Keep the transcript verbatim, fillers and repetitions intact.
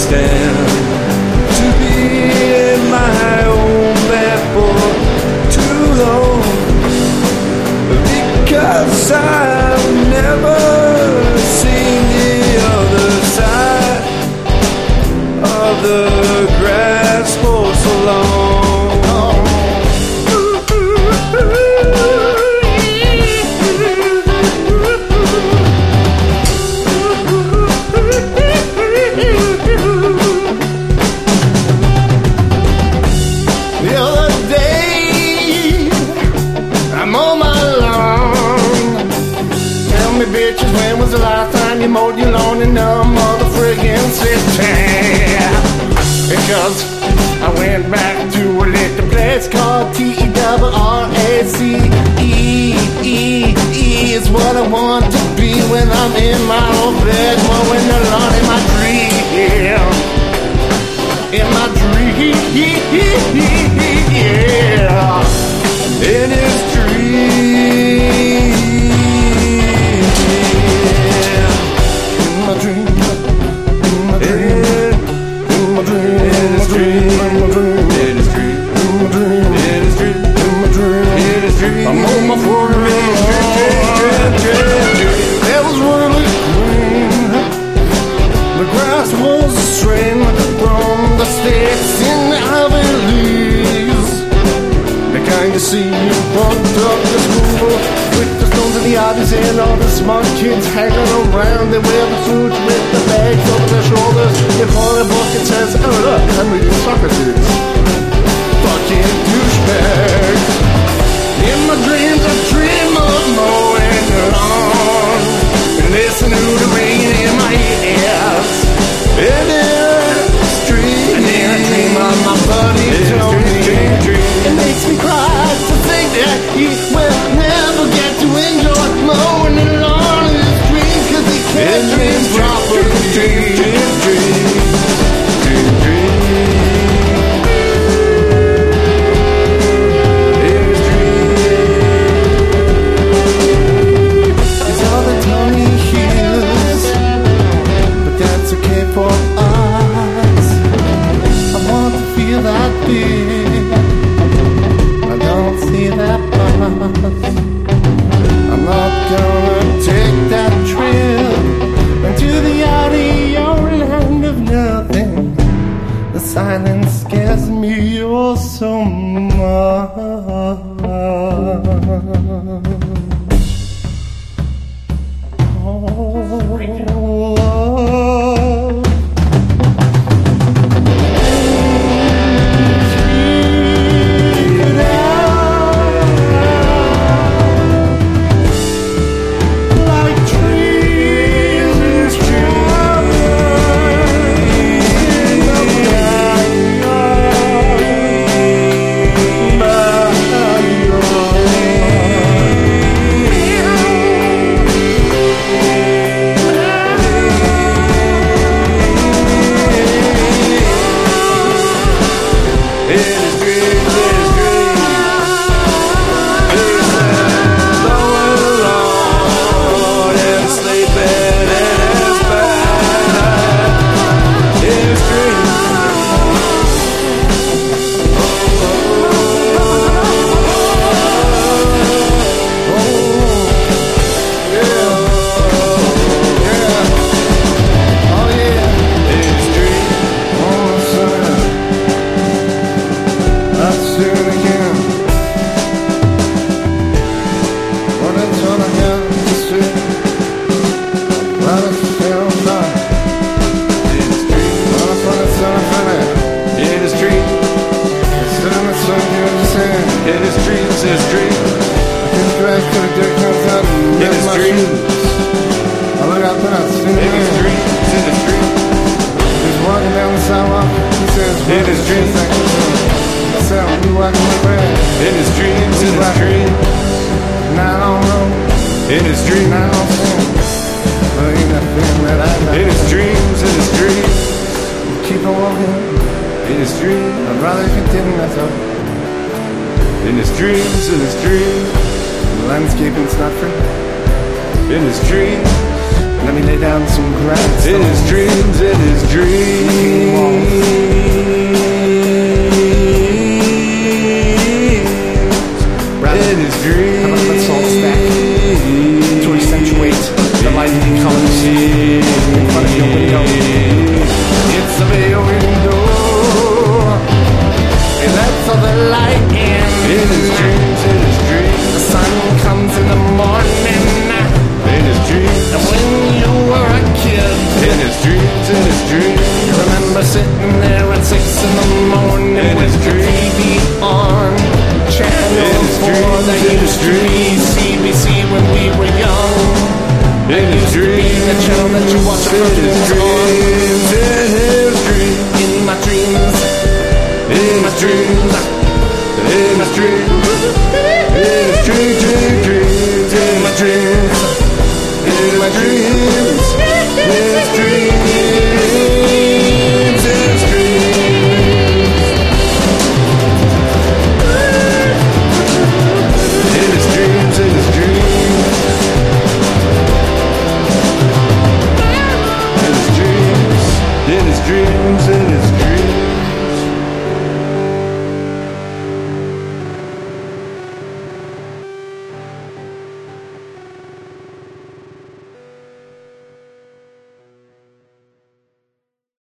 stand to be in my own bed for too long, because I've never seen the other side of the grass for so long. Bitches, when was the last time you mowed your lawn in the mother friggin' city? Because I went back to a little place called T E W R A C E E E is what I want to be when I'm in my old bed, mowing the lawn in my dream, in my dream, yeah, in his dream. I'm on my forehead. There was whirling green. The grass was strained from the sticks in the ivy leaves. The kind you see you bumped up the school with the stones in the obvious and all the smart kids hanging around. They wear the suits with the bags over their shoulders. They pull a book and says, oh look, I'm reading Socrates. Fucking douchebags. In my dreams I dream of mowing the lawn and listen to the rain in my ears. And then the street, and then I dream of my buddy Tony. It makes me cry to think that he will never get to enjoy mowing the lawn in his dreams, cause he can't dream properly. Dream, dream, dream, dream, dream. For us, I want to feel that beat. I don't see that bus. I'm not gonna take that trip into the outer land of nothing. The silence scares me oh so much. Oh. In his dreams, in his dreams, in his dreams. In his dreams, in his dreams, in his dreams. Keep on walking. In his dreams, I'd rather continue myself. In his dreams, in his dreams. The landscaping's not free. In his dreams, and Let me lay down some grass. In his dreams, in his dreams. In his dreams. How about let's all stack to accentuate the light colors in front of your window. It's a bay window, and that's all the light in. In his dreams, in his dreams. The sun comes in the morning. In his dreams. And when you were a kid, In his dreams, in his dreams. you remember sitting there at six in the morning In with his the T V on channel In his four. dreams, That in his used to be C B C when we were young. In his dreams. The channel that you watch In his dreams. In his dreams. in my dreams, In my his dreams. dreams, In his dreams. In his dreams, dreams, dreams. In my dreams. In my dreams. In